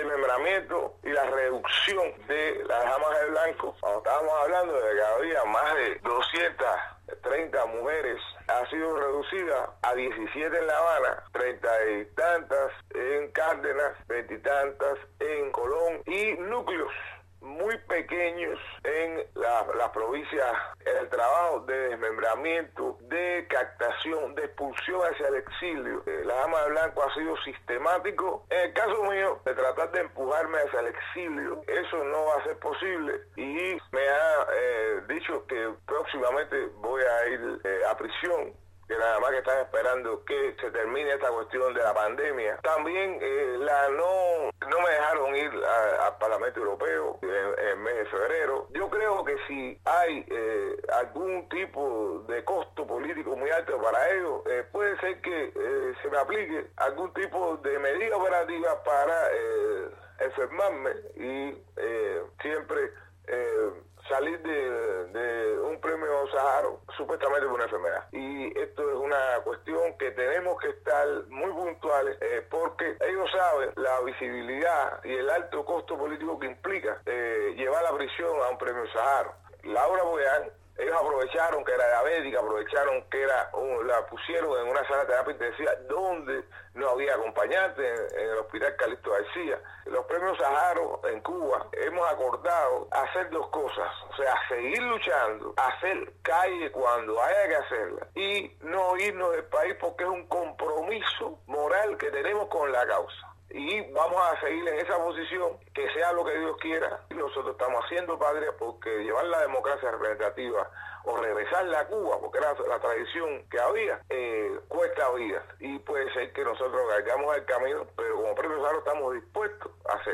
desmembramiento y la reducción de las damas de blanco. Cuando estábamos hablando de que había más de 230 mujeres, ha sido reducida a 17 en La Habana, 30 y tantas en Cárdenas, 20 y tantas en Colón, y núcleos muy pequeños en las provincias. El trabajo de desmembramiento, de captación, de expulsión hacia el exilio, la dama de blanco ha sido sistemático. En el caso mío, de tratar de empujarme hacia el exilio, eso no va a ser posible, y me ha dicho que próximamente voy a ir a prisión, que nada más que están esperando que se termine esta cuestión de la pandemia. También no me dejaron ir al Parlamento Europeo en el mes de febrero. Yo creo que si hay algún tipo de costo político muy alto para ellos, puede ser que se me aplique algún tipo de medida operativa para enfermarme y siempre salir de un premio Sájarov supuestamente por una enfermedad. Y esto es una cuestión que tenemos que estar muy puntuales, porque ellos saben la visibilidad y el alto costo político que implica llevar a la prisión a un premio Sájarov. Laura Boyan, ellos aprovecharon que era diabética, aprovecharon que la pusieron en una sala de terapia intensiva donde no había acompañante, en el hospital Calixto García. Los premios Sájarov en Cuba hemos acordado hacer dos cosas, o sea, seguir luchando, hacer calle cuando haya que hacerla y no irnos del país, porque es un compromiso moral que tenemos con la causa. Y vamos a seguir en esa posición, que sea lo que Dios quiera. Nosotros estamos haciendo patria, porque llevar la democracia representativa o regresarla a Cuba, porque era la tradición que había, cuesta vidas. Y puede ser que nosotros caigamos el camino, pero como premio Sájarov estamos dispuestos a